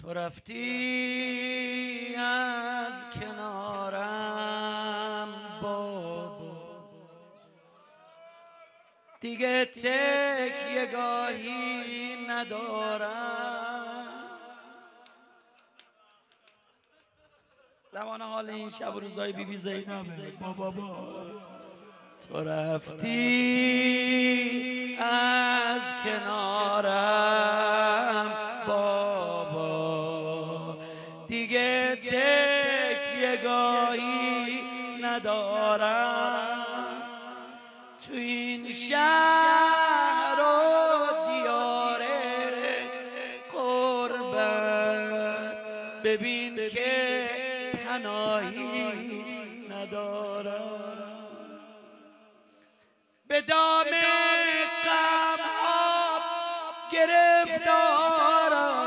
تو رفتی از کنارم بابا، دیگه تکیه گاهی ندارم. زمان حال این شب و روزای بیبی زینبه بابا. تو رفتی از کنارم بابا، دیگه تکیه گاهی ندارم. تو این شهر و دیاره قربت ببین که پناهی ندارم. به دام غم آب گرفتارم،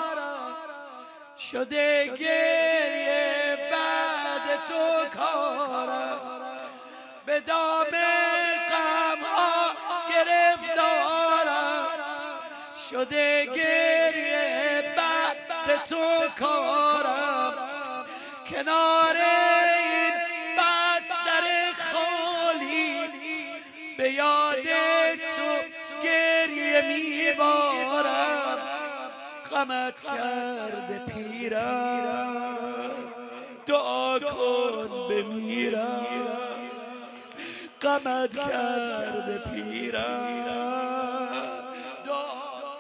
شده گریه بعد تو کارم. به دام غم آب گرفتارم، شده گریه بعد تو کارم. کنار این بستر خالی به یاد تو گریه میبارم. غمت کرده پیرم، دعا کن بمیرم. غمت کرده پیرم، دعا.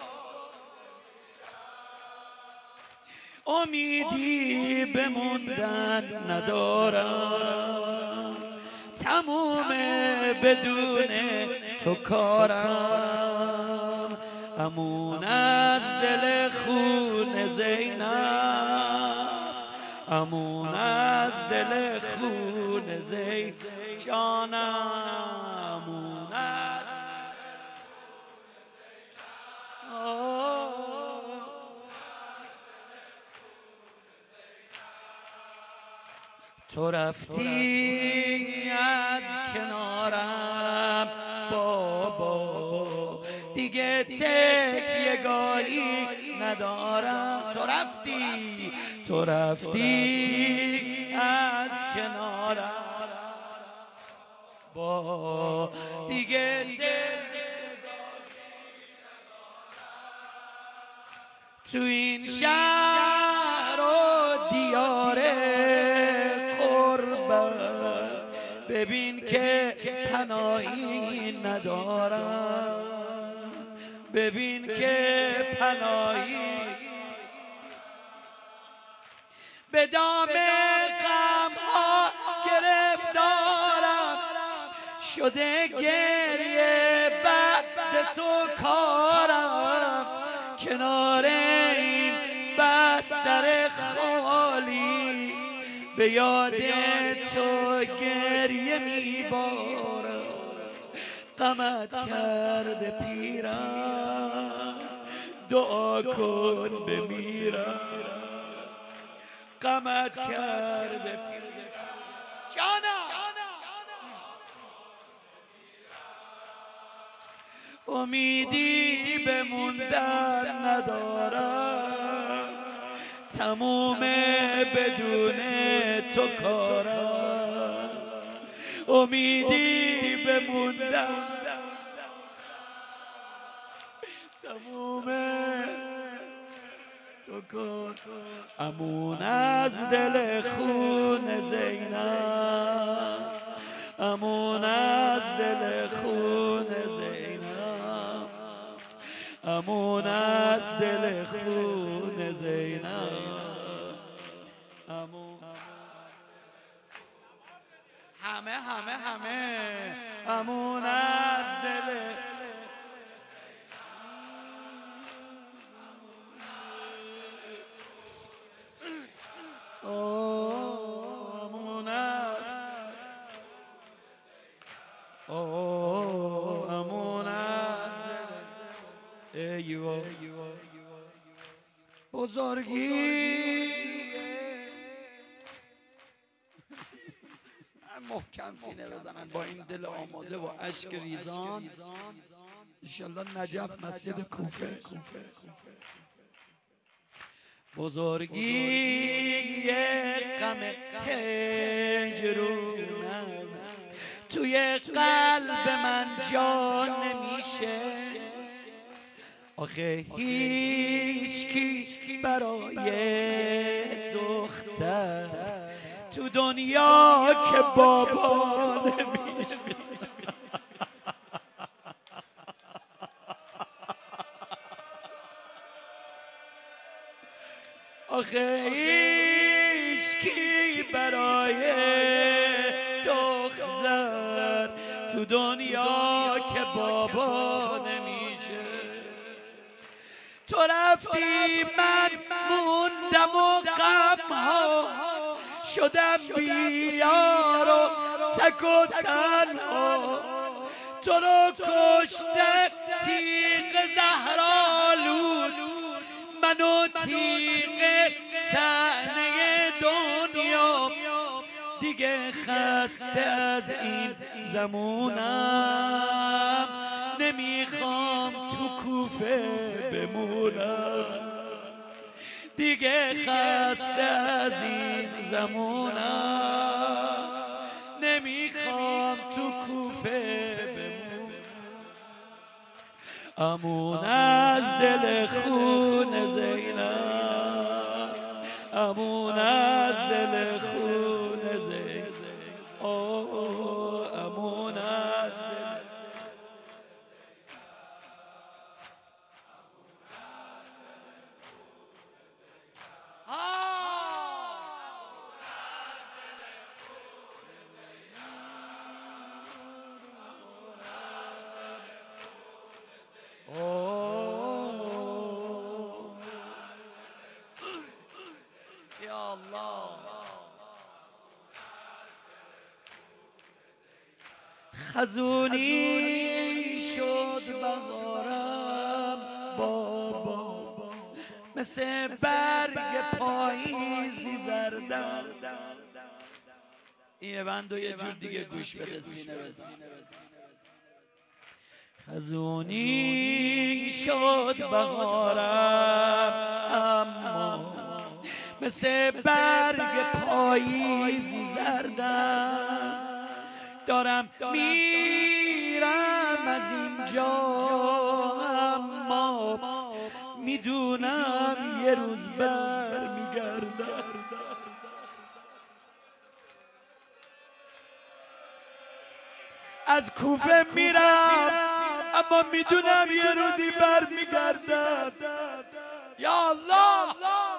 امیدی به موندن ندارم، تمومه بدون تو کارم. امون از دل خون زینب، امون از دل خون زینب جانم. امون از تو رفتی از کنارم بابا، دیگه تکیه گاهی ندارم. تو رفتی از کنارم با، دیگه تو این شهر و دیاره قربت ببین که پناهی ندارم. ببین که پناهی به دام غم ها گرفتارم، شده گریه بعد تو کارم. کنار این بستر خالی به یاد تو گریه میبارم. غمت کرده پیرم، دعا کن بمیرم. غمت کرده پیرم جانم. امیدی به موندن ندارم، تمومه بدون تو کارم. امیدی به موندن تمومه تو کار. امون از دل خون زینب، امون از دل خون زینب، امون از دل خون زینب. همه امون از دل امون از امون از دل بزرگی. محکم سینه بزنن با این دل آماده و اشک ریزان. انشالله نجف مسجد کوفه. بزرگی غم هجرونم توی قلب من جا نمیشه. آخه هیچ کی برای دختر تو دنیا که بابا نمیشه. آخه هیچ کی برای دختر تو دنیا که بابا نمیشه. تو رفتی من موندم و غم‌ها شدم بیار و تک و تنها. تو رو کشته تیغ زهرآلود منو تیغ طعنه دنیا. دیگه خسته از این زمونم نمیخوام تو کوفه بمونم. دیگه خسته از این زمونم نمیخوام تو کوفه بمونم. امون از دل خون زینب، امون از دل خون زینب، امون از دل. یا الله خزونی شد بهارم بابا، مثل برگ پاییزی زردم. این بندو یه جور دیگه گوش بده، سینه بزن. خزونی شد بهارم اما مثل برگ پاییزی زردم. دارم میرم از اینجا اما میدونم یه روز برمیگردم. از کوفه میرم اما میدونم یه روزی برمیگردم. یا الله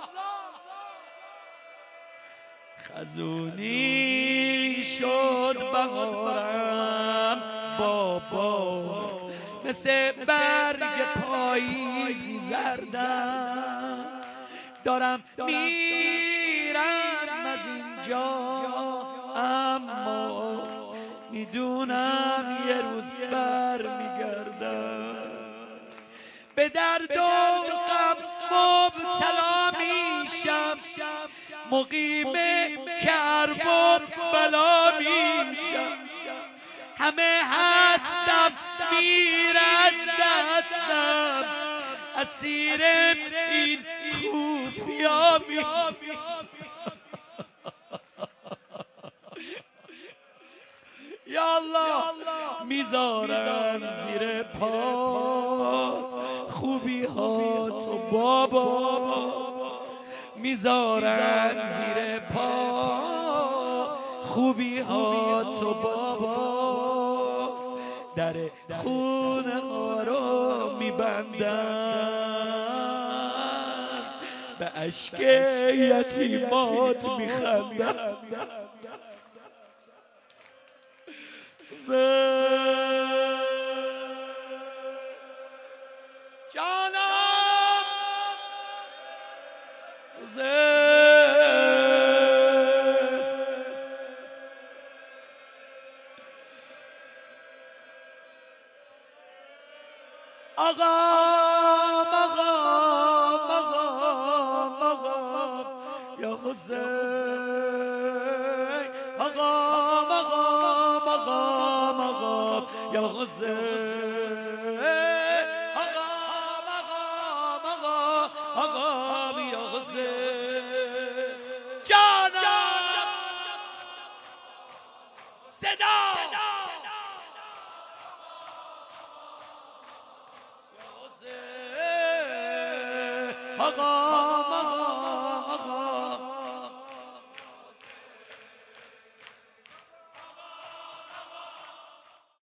خزونی شد بهارم بابا، مثل برگ پاییزی زردم. دارم میرم از اینجا اما میدونم یه روز برمیگردم. به درد و غم مبتلا میشم، مقیم کرب و بلا میشم. همه هستم میره از دستم، اسیر این کوفیا میشم. یا الله میذارم زیر پا خوبی ها تو بابا، میذارم زیر پا خوبی ها تو بابا. در خونه ها رو میبندم، به اشک یتیمات میخندم. جانم آقا یا حسین، آقا یا حسین، آقا یا حسین. جانم صدا آقا